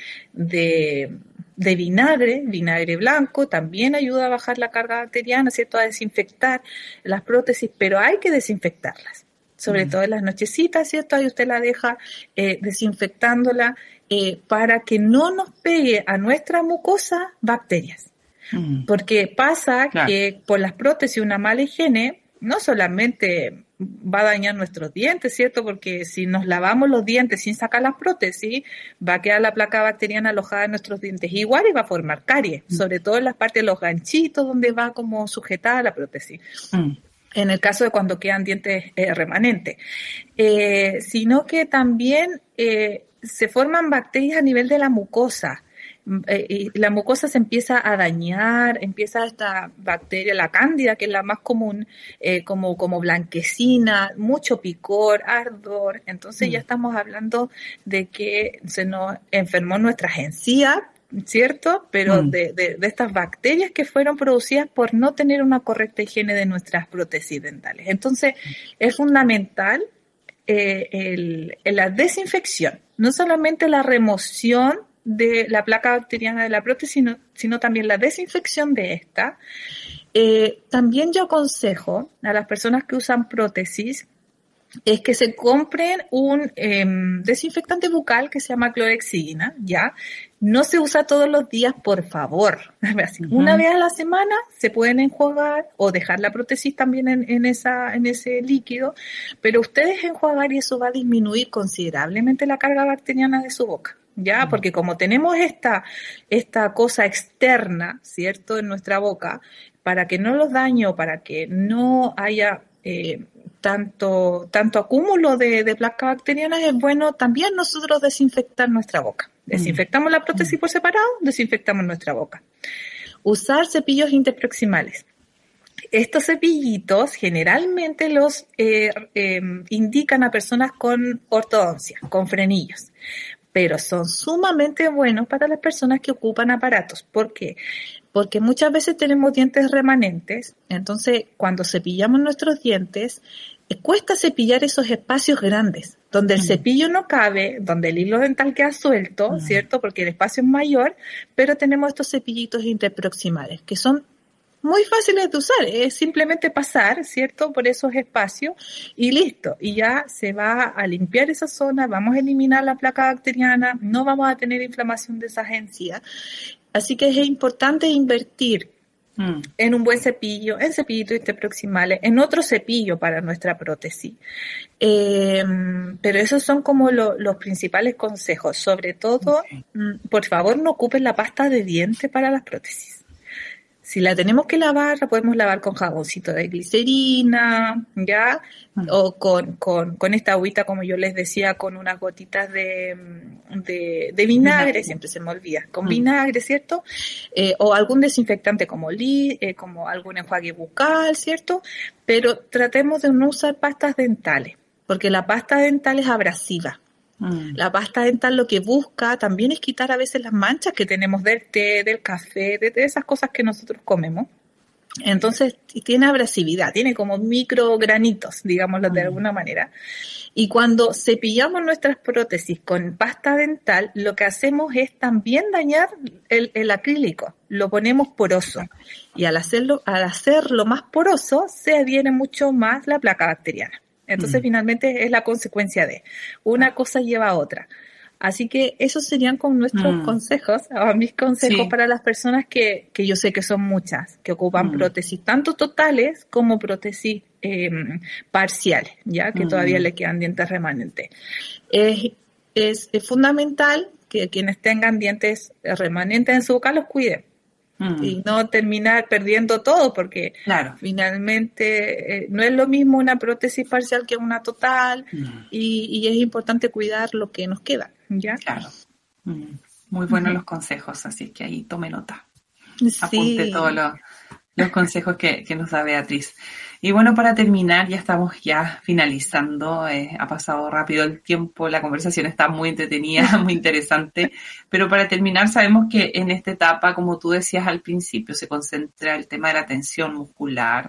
vinagre blanco, también ayuda a bajar la carga bacteriana, ¿cierto? A desinfectar las prótesis, pero hay que desinfectarlas, sobre todo en las nochecitas, ¿cierto? Ahí usted la deja desinfectándola para que no nos pegue a nuestra mucosa bacterias. Porque pasa que por las prótesis una mala higiene no solamente va a dañar nuestros dientes, ¿cierto? Porque si nos lavamos los dientes sin sacar las prótesis, va a quedar la placa bacteriana alojada en nuestros dientes igual y va a formar caries, sobre todo en las partes de los ganchitos donde va como sujetada la prótesis. En el caso de cuando quedan dientes remanentes. Sino que también se forman bacterias a nivel de la mucosa. Y la mucosa se empieza a dañar, empieza esta bacteria, la cándida, que es la más común, como blanquecina, mucho picor, ardor. Entonces ya estamos hablando de que se nos enfermó nuestras encías, ¿cierto? Pero de estas bacterias que fueron producidas por no tener una correcta higiene de nuestras prótesis dentales. Entonces es fundamental la desinfección, no solamente la remoción de la placa bacteriana de la prótesis, sino también la desinfección de esta. También yo aconsejo a las personas que usan prótesis es que se compren un desinfectante bucal que se llama clorhexidina, ¿ya? No se usa todos los días, por favor. Una vez a la semana se pueden enjuagar o dejar la prótesis también en ese líquido, pero ustedes enjuagar y eso va a disminuir considerablemente la carga bacteriana de su boca. ¿Ya? Porque como tenemos esta cosa externa, ¿cierto?, en nuestra boca, para que no los dañe o para que no haya tanto acúmulo de placa bacteriana, es bueno también nosotros desinfectar nuestra boca. Desinfectamos la prótesis por separado, desinfectamos nuestra boca. Usar cepillos interproximales. Estos cepillitos generalmente los indican a personas con ortodoncia, con frenillos. Pero son sumamente buenos para las personas que ocupan aparatos. ¿Por qué? Porque muchas veces tenemos dientes remanentes, entonces cuando cepillamos nuestros dientes, cuesta cepillar esos espacios grandes, donde el cepillo no cabe, donde el hilo dental queda suelto, ¿cierto? Porque el espacio es mayor, pero tenemos estos cepillitos interproximales, que son muy fáciles de usar, es simplemente pasar, ¿cierto?, por esos espacios y listo, y ya se va a limpiar esa zona, vamos a eliminar la placa bacteriana, no vamos a tener inflamación de esas encías. Así que es importante invertir en un buen cepillo, en cepillitos interproximales, en otro cepillo para nuestra prótesis. Pero esos son como los principales consejos. Sobre todo, por favor, no ocupen la pasta de diente para las prótesis. Si la tenemos que lavar, la podemos lavar con jaboncito de glicerina, ¿ya? O con esta agüita, como yo les decía, con unas gotitas de vinagre, siempre se me olvida, con vinagre, ¿cierto? O algún desinfectante como algún enjuague bucal, ¿cierto? Pero tratemos de no usar pastas dentales, porque la pasta dental es abrasiva. La pasta dental lo que busca también es quitar a veces las manchas que tenemos del té, del café, de esas cosas que nosotros comemos. Entonces tiene abrasividad, tiene como micro granitos, digámoslo de alguna manera. Y cuando cepillamos nuestras prótesis con pasta dental, lo que hacemos es también dañar el acrílico, lo ponemos poroso. Y al hacerlo más poroso, se adhiere mucho más la placa bacteriana. Entonces, finalmente, es la consecuencia de una cosa lleva a otra. Así que esos serían con nuestros consejos, o mis consejos para las personas que yo sé que son muchas, que ocupan prótesis, tanto totales como prótesis parciales, ya que todavía le quedan dientes remanentes. Es fundamental que quienes tengan dientes remanentes en su boca los cuiden. y no terminar perdiendo todo, porque finalmente no es lo mismo una prótesis parcial que una total, y es importante cuidar lo que nos queda, ¿ya? Claro. Muy buenos los consejos, así que ahí tome nota. Apunte todos los consejos que nos da Beatriz. Y bueno, para terminar, ya estamos finalizando, ha pasado rápido el tiempo, la conversación está muy entretenida, muy interesante, pero para terminar sabemos que en esta etapa, como tú decías al principio, se concentra el tema de la tensión muscular,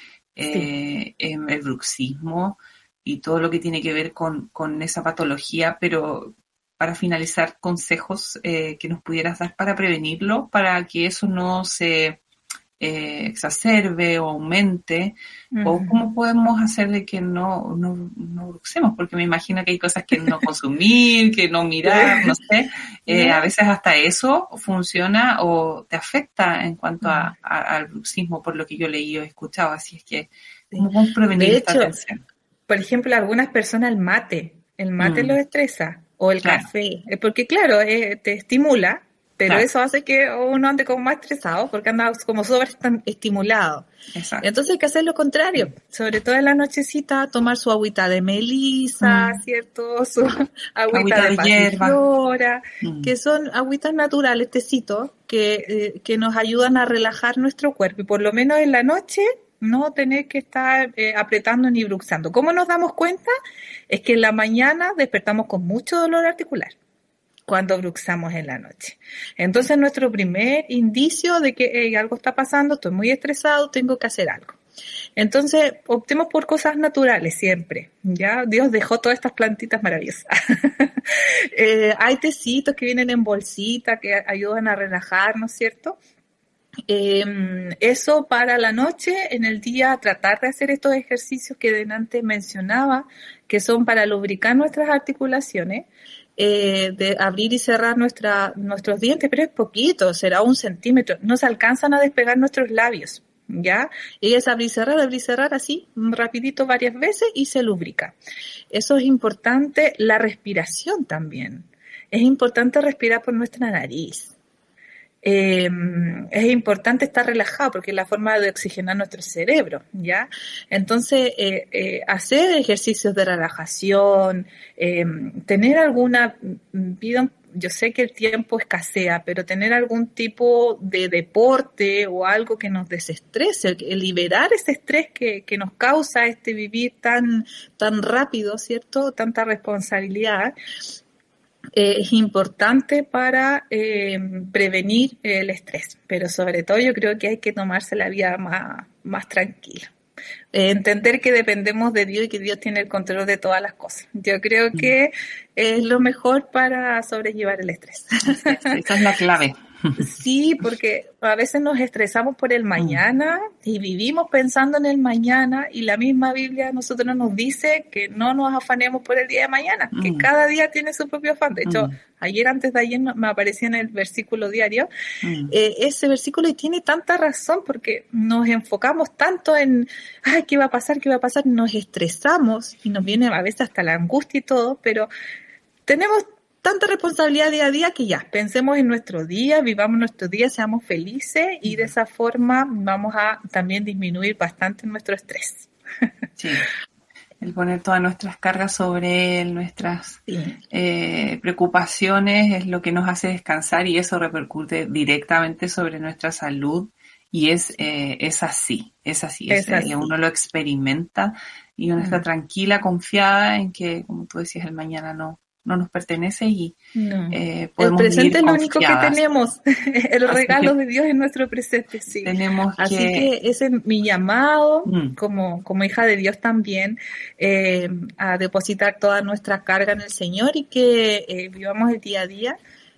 el bruxismo y todo lo que tiene que ver con esa patología, pero para finalizar, consejos que nos pudieras dar para prevenirlo, para que eso no se exacerbe o aumente, o cómo podemos hacer de que no bruxemos, porque me imagino que hay cosas que no consumir, que no mirar, no sé, a veces hasta eso funciona o te afecta en cuanto al bruxismo, por lo que yo leí o he escuchado, así es que ¿cómo podemos prevenir esta tensión? Por ejemplo, algunas personas el mate los estresa, o el café, porque claro, te estimula, pero eso hace que uno ande como más estresado porque anda como sobreestimulado. Exacto. Entonces hay que hacer lo contrario, sobre todo en la nochecita, tomar su agüita de melisa, ¿cierto? Su agüita de pasiflora, que son agüitas naturales, tecitos, que nos ayudan a relajar nuestro cuerpo y por lo menos en la noche no tener que estar apretando ni bruxando. ¿Cómo nos damos cuenta? Es que en la mañana despertamos con mucho dolor articular cuando bruxamos en la noche. Entonces, nuestro primer indicio de que algo está pasando, estoy muy estresado, tengo que hacer algo. Entonces, optemos por cosas naturales siempre, ¿ya? Dios dejó todas estas plantitas maravillosas. Hay tecitos que vienen en bolsita que ayudan a relajarnos, ¿cierto? Eso para la noche. En el día tratar de hacer estos ejercicios que delante mencionaba, que son para lubricar nuestras articulaciones, de abrir y cerrar nuestros dientes, pero es poquito, será 1 centímetro, no se alcanzan a despegar nuestros labios, ¿ya? Y es abrir y cerrar así, rapidito varias veces y se lubrica. Eso es importante. La respiración también, es importante respirar por nuestra nariz. Es importante estar relajado porque es la forma de oxigenar nuestro cerebro, ¿ya? Entonces, hacer ejercicios de relajación, tener alguna vida, yo sé que el tiempo escasea, pero tener algún tipo de deporte o algo que nos desestrese, liberar ese estrés que nos causa este vivir tan rápido, ¿cierto? Tanta responsabilidad. Es importante para prevenir el estrés, pero sobre todo yo creo que hay que tomarse la vida más tranquila. Entender que dependemos de Dios y que Dios tiene el control de todas las cosas. Yo creo que es lo mejor para sobrellevar el estrés. Esa es la clave. Sí, porque a veces nos estresamos por el mañana y vivimos pensando en el mañana, y la misma Biblia a nosotros nos dice que no nos afanemos por el día de mañana, que cada día tiene su propio afán. De hecho, antes de ayer me aparecía en el versículo diario ese versículo, y tiene tanta razón porque nos enfocamos tanto en ¿qué va a pasar? Nos estresamos y nos viene a veces hasta la angustia y todo, pero tenemos tanta responsabilidad día a día que ya, pensemos en nuestro día, vivamos nuestro día, seamos felices, y de esa forma vamos a también disminuir bastante nuestro estrés. Sí, el poner todas nuestras cargas sobre él, nuestras preocupaciones es lo que nos hace descansar, y eso repercute directamente sobre nuestra salud, y es así. Uno lo experimenta y uno está tranquila, confiada en que, como tú decías, el mañana no nos pertenece y podemos el presente es lo único que tenemos. El regalo de Dios es nuestro presente, sí. Así que ese es mi llamado como hija de Dios también, a depositar toda nuestra carga en el Señor, y que vivamos el día a día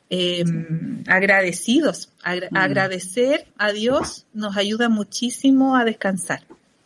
agradecidos. Agradecer a Dios nos ayuda muchísimo a descansar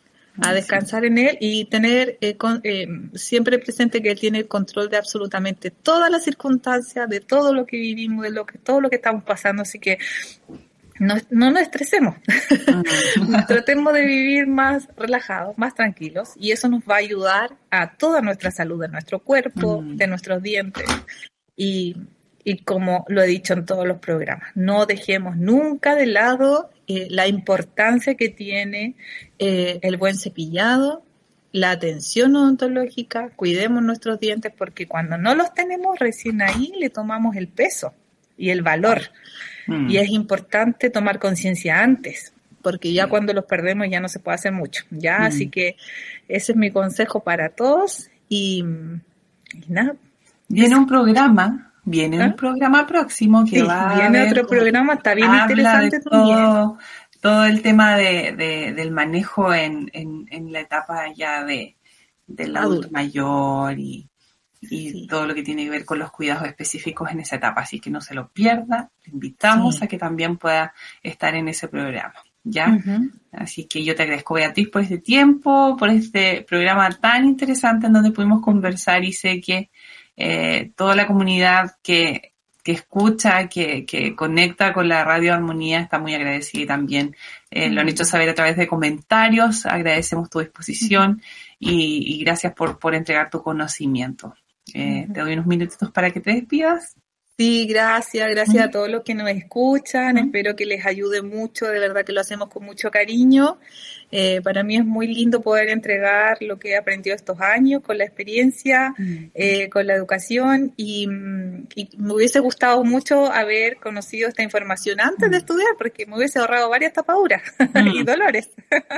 en Él, y tener siempre presente que Él tiene el control de absolutamente todas las circunstancias, de todo lo que vivimos, todo lo que estamos pasando. Así que no nos estresemos, tratemos de vivir más relajados, más tranquilos, y eso nos va a ayudar a toda nuestra salud, de nuestro cuerpo, de nuestros dientes, y Y como lo he dicho en todos los programas, no dejemos nunca de lado la importancia que tiene el buen cepillado, la atención odontológica, cuidemos nuestros dientes porque cuando no los tenemos recién ahí le tomamos el peso y el valor. Y es importante tomar conciencia antes, porque ya cuando los perdemos ya no se puede hacer mucho. ¿Ya? Así que ese es mi consejo para todos y nada. Viene un programa próximo que viene otro programa, está bien interesante también. Todo el tema del manejo en la etapa ya del adulto mayor y todo lo que tiene que ver con los cuidados específicos en esa etapa. Así que no se lo pierda, le invitamos a que también pueda estar en ese programa, ¿ya? Así que yo te agradezco, Beatriz, por este tiempo, por este programa tan interesante en donde pudimos conversar y sé que toda la comunidad que escucha, que conecta con la Radio Armonía está muy agradecida y también lo han hecho saber a través de comentarios. Agradecemos tu disposición y gracias por entregar tu conocimiento. Te doy unos minutitos para que te despidas. Sí, gracias a todos los que nos escuchan, espero que les ayude mucho, de verdad que lo hacemos con mucho cariño. Para mí es muy lindo poder entregar lo que he aprendido estos años con la experiencia, con la educación y me hubiese gustado mucho haber conocido esta información antes de estudiar porque me hubiese ahorrado varias tapaduras y dolores.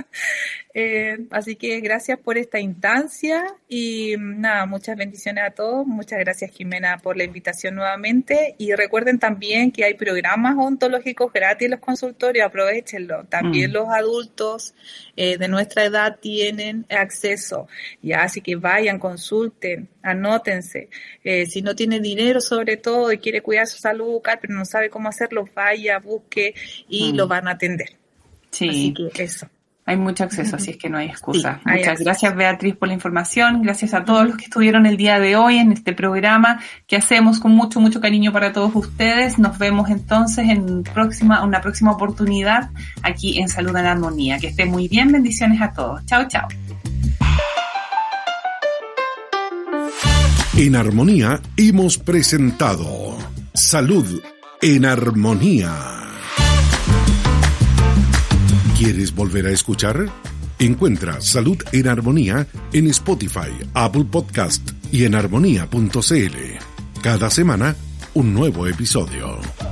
Así que gracias por esta instancia y nada, muchas bendiciones a todos. Muchas gracias, Jimena, por la invitación nuevamente y recuerden también que hay programas odontológicos gratis en los consultorios, aprovechenlo. También los adultos de nuestra edad tienen acceso, ya, así que vayan, consulten, anótense. Si no tiene dinero sobre todo y quiere cuidar su salud bucal pero no sabe cómo hacerlo, vaya, busque y lo van a atender. Sí. Así que eso. Hay mucho acceso, así es que no hay excusa. Sí, muchas gracias, Beatriz, por la información. Gracias a todos los que estuvieron el día de hoy en este programa que hacemos con mucho, mucho cariño para todos ustedes. Nos vemos entonces en una próxima oportunidad aquí en Salud en Armonía. Que estén muy bien. Bendiciones a todos. Chao, chao. En Armonía hemos presentado Salud en Armonía. ¿Quieres volver a escuchar? Encuentra Salud en Armonía en Spotify, Apple Podcast y en armonía.cl. Cada semana, un nuevo episodio.